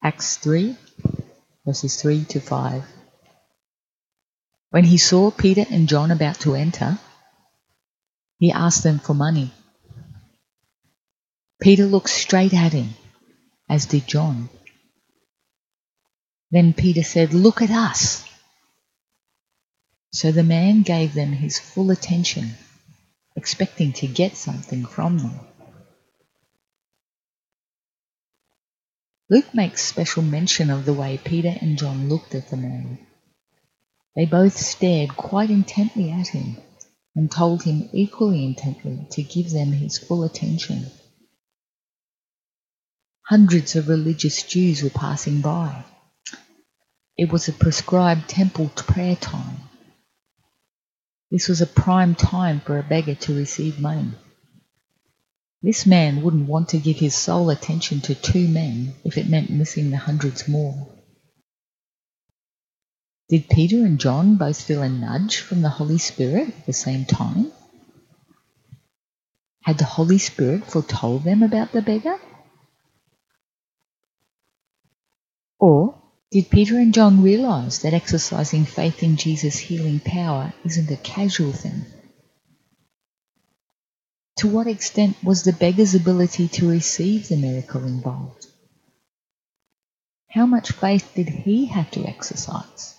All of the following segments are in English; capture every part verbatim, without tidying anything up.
Acts three, verses three to five. When he saw Peter and John about to enter, he asked them for money. Peter looked straight at him, as did John. Then Peter said, "Look at us." So the man gave them his full attention, expecting to get something from them. Luke makes special mention of the way Peter and John looked at the man. They both stared quite intently at him and told him equally intently to give them his full attention. Hundreds of religious Jews were passing by. It was a prescribed temple prayer time. This was a prime time for a beggar to receive money. This man wouldn't want to give his sole attention to two men if it meant missing the hundreds more. Did Peter and John both feel a nudge from the Holy Spirit at the same time? Had the Holy Spirit foretold them about the beggar? Or did Peter and John realize that exercising faith in Jesus' healing power isn't a casual thing? To what extent was the beggar's ability to receive the miracle involved? How much faith did he have to exercise?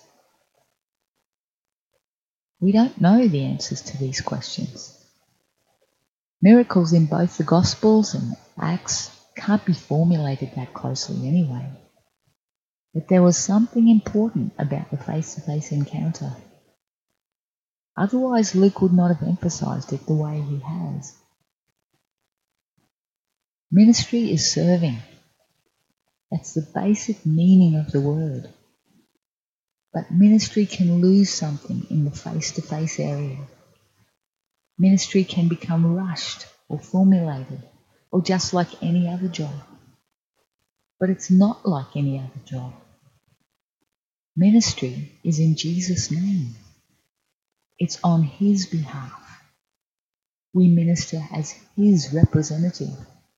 We don't know the answers to these questions. Miracles in both the Gospels and Acts can't be formulated that closely anyway. But there was something important about the face-to-face encounter. Otherwise, Luke would not have emphasized it the way he has. Ministry is serving. That's the basic meaning of the word. But ministry can lose something in the face-to-face area. Ministry can become rushed or formulated or just like any other job. But it's not like any other job. Ministry is in Jesus' name. It's on his behalf. We minister as his representative.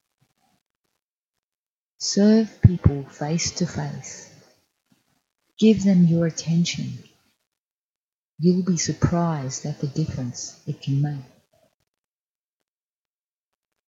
Serve people face to face. Give them your attention. You'll be surprised at the difference it can make.